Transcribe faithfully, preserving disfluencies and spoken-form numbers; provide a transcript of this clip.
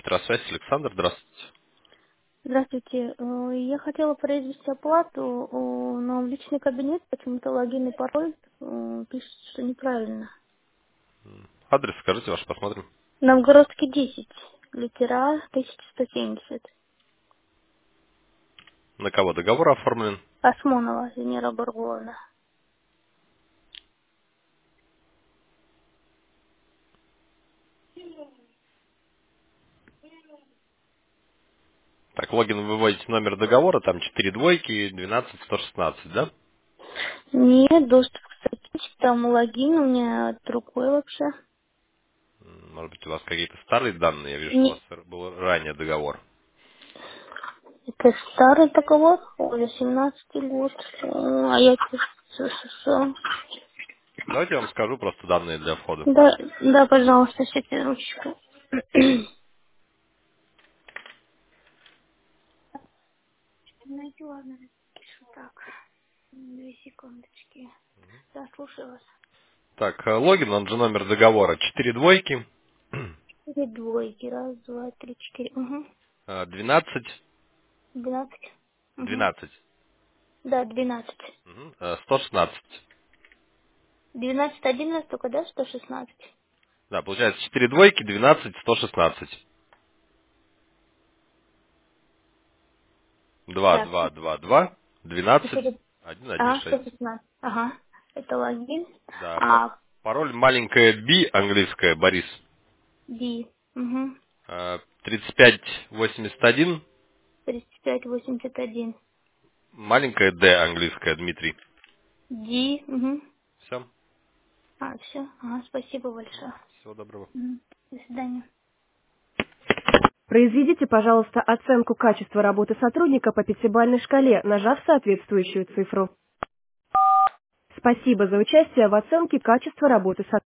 Электросвязь, Александр, здравствуйте. Здравствуйте. Э, Я хотела произвести оплату, э, но в личный кабинет почему-то логин и пароль э, пишет, что неправильно. Адрес скажите ваш, посмотрим. Новгородский десять, литера тысяча сто семьдесят. На кого договор оформлен? Осмонова, Венера Бурговна. Так, логин вы вводите номер договора, там четыре двойки, двенадцать сто шестнадцать, да? Нет, доступ к статистике, там логин у меня другой вообще. М, Может быть, у вас какие-то старые данные? Я вижу, что у Не, вас был ранее договор. это старый договор, восемнадцатый год, Э, а я тут СССР. Давайте я вам скажу просто данные для входа. Да, да, пожалуйста, сядьте ручку. Знаете, ладно, напишу так. Две секундочки. Да, слушаю вас. Так, э, логин, он же номер договора. Четыре двойки, Четыре двойки. Раз, два, три, четыре. Угу. э, двенадцать, Двенадцать. Угу. двенадцать, Да, двенадцать. мгм, э, сто шестнадцать. Двенадцать, одиннадцать, только, да, сто шестнадцать. Да, получается четыре двойки, двенадцать, сто шестнадцать. Два, Так, два, два, два, двенадцать, четыре. один, один, А, сто шесть. шестнадцать. Ага. Это логин. Да, па- А, пароль маленькая B, английская, Борис. D. Угу. Э, тридцать пять восемьдесят один, тридцать пять восемьдесят один. маленькая D, английская, Дмитрий. D. Угу. Все. А, все. Ага, спасибо большое. Всего доброго. Мгм. До свидания. Произведите, пожалуйста, оценку качества работы сотрудника по пятибалльной шкале, нажав соответствующую цифру. Спасибо за участие в оценке качества работы сотрудника.